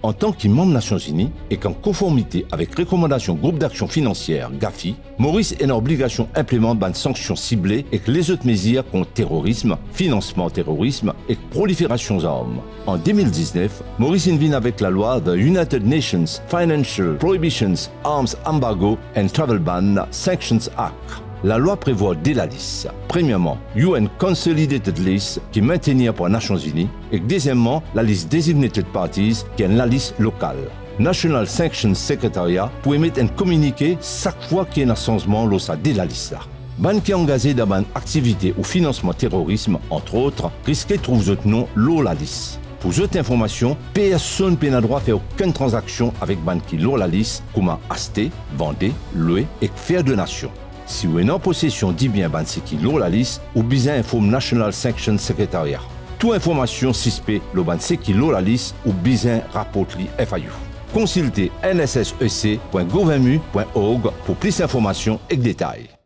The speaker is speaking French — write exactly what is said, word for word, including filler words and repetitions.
En tant que membre des Nations Unies et qu'en conformité avec recommandations Groupe d'action financière Gafi, Maurice est en obligation d'implémenter des sanctions ciblées et que les autres mesures contre terrorisme, financement terrorisme et prolifération d'armes. En deux mille dix-neuf, Maurice vient avec la loi de United Nations Financial Prohibitions, Arms Embargo and Travel Ban Sanctions Act. La loi prévoit deux listes. Premièrement, U N Consolidated List qui est maintenue par les Nations Unies et deuxièmement, la liste Designated Parties qui est la liste locale. National Sanctions Secretariat pour émettre un communiqué chaque fois qu'il y a un changement dans sa de la liste. Ban qui est engagé dans une activité ou financement terrorisme, entre autres, risque de trouver votre nom dans la liste. Pour cette information, personne n'a le droit de faire aucune transaction avec ban qui dans la liste, comme acheter, vendre, louer et faire donation. Si vous êtes en possession de biens ban qui dans la liste, ou besoin informe National Sanctions Secretariat. Toute information suspecte le ban qui dans la liste ou besoin rapporte li F A U. Consultez n s s e c point gouvernement point org pour plus d'informations et de détails.